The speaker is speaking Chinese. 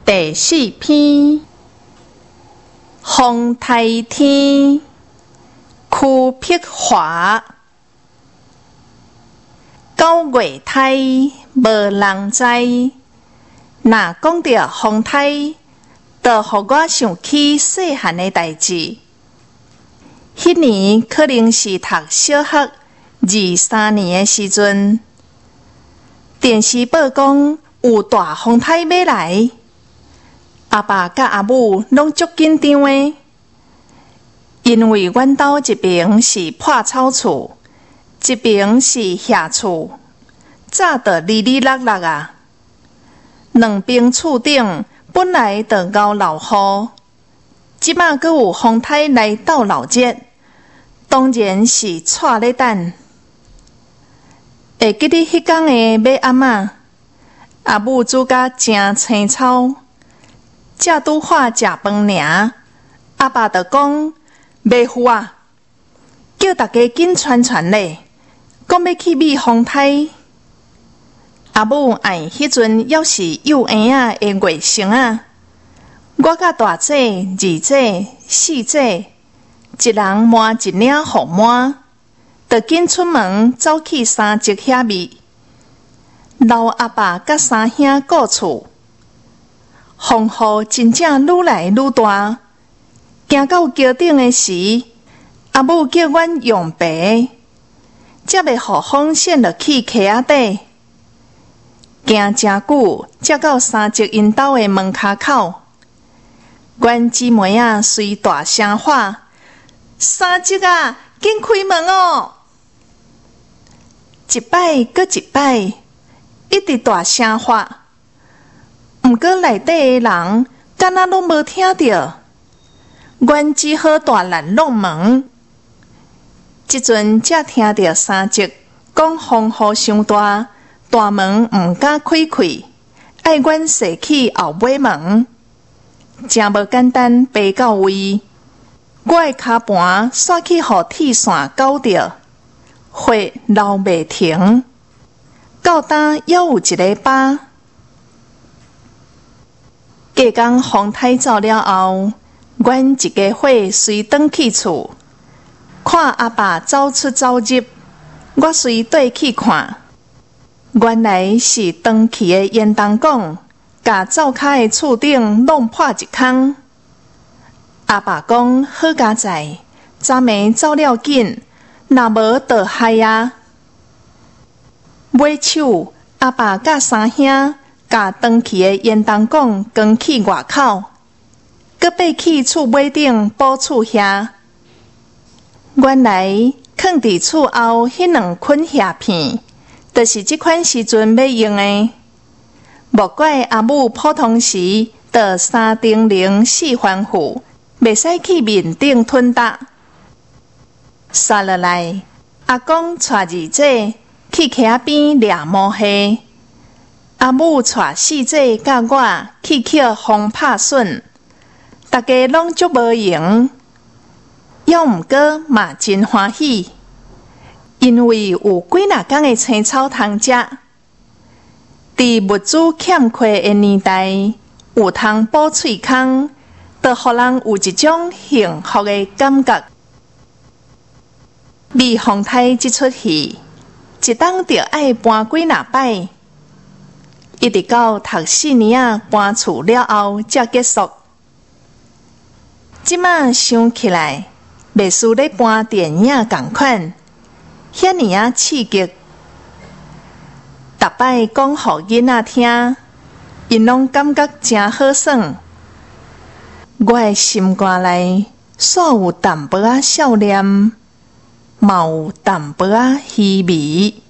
第4篇，风台天，区碧华。9月台，无人知。若讲到风台，就互我想起细汉的代志。迄年可能是读小学2、3年的时阵，电视报讲有大风台要来，阿爸甲阿母拢足紧张的，因为阮兜一边是破草厝，一边是斜厝，早就哩哩落落啊。两边厝顶本来就熬老雨，即马阁有风台来斗闹热，当然是带咧等。会记得迄天的马阿嬷，阿母煮甲真青草，才拄好食饭尔，阿爸就讲袂赴啊，叫大家紧传咧，讲要去觅风台。阿母爱迄阵还是幼婴仔的月生啊，我甲大姐、二姐、四姐，一人摸一领互摸，就紧出门走去三叔遐觅。老阿爸甲三兄顾厝，风雨真正愈来愈大。行到桥顶的时，阿母叫阮用白，才袂互风扇落去溪仔底。行真久，才到三叔因兜的门骹口。阮姊妹仔随大声喊：“三叔啊，紧开门哦！”一摆搁一摆，一直大声喊，毋过内底的人敢若拢无听着。阮只好大力弄门，即阵才听着三叔讲风雨伤大。大门毋敢开开，爱阮踅去后尾门，真无简单爬到位。我的骹盘煞去互铁线勾着，血流袂停，到呾还有一个疤。隔天风台走了后，阮一家伙随转去厝，看阿爸走出走入，我随缀去看。原来是长去的烟筒管，甲灶骹的厝顶弄破一空。阿爸讲好佳在，昨暝走了紧，若无就害啊。尾手阿爸甲三兄甲长去的烟筒管扛去外口，搁爬去厝尾顶补厝遐。原来藏伫厝后迄2捆叶片。就是即款时阵要用的，莫怪阿母普通时就3叮咛4吩咐，袂使去面顶吞搭。刷落来，阿公带二姐去溪仔边掠毛蟹，阿母带四姐甲我去捡风拍笋，大家拢足无闲，要毋过嘛真欢喜。因为有几若天的青草通食，伫物资欠缺的年代，有通补喙空，就互人有一种幸福的感觉。觅风台即出戏，一冬就爱搬几若摆，一直到读4年啊搬厝了后才结束。即马想起来，袂输咧搬电影共款。遐尼啊刺激，逐摆讲互囡仔听，因拢感觉真好耍。我的心肝内煞有淡薄仔笑脸，嘛有淡薄仔稀微。